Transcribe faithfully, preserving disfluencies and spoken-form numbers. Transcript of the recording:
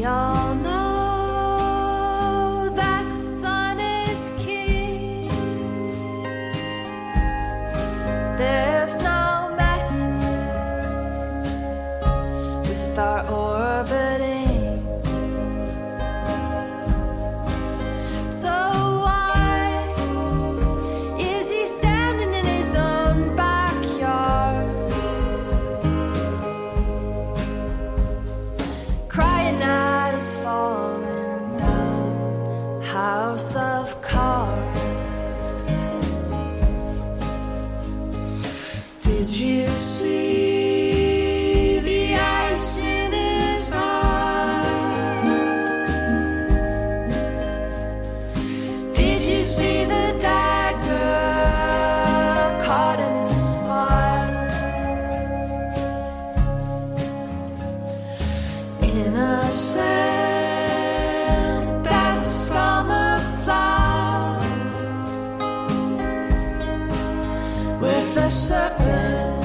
all know that the sun is king. There's no messing with our orbiting. So why is he standing in his own backyard, crying out his falling down house of cards? Did you see the ice in his eye? Did you see the dagger caught in his smile? Innocent as a summer flower, with a serpent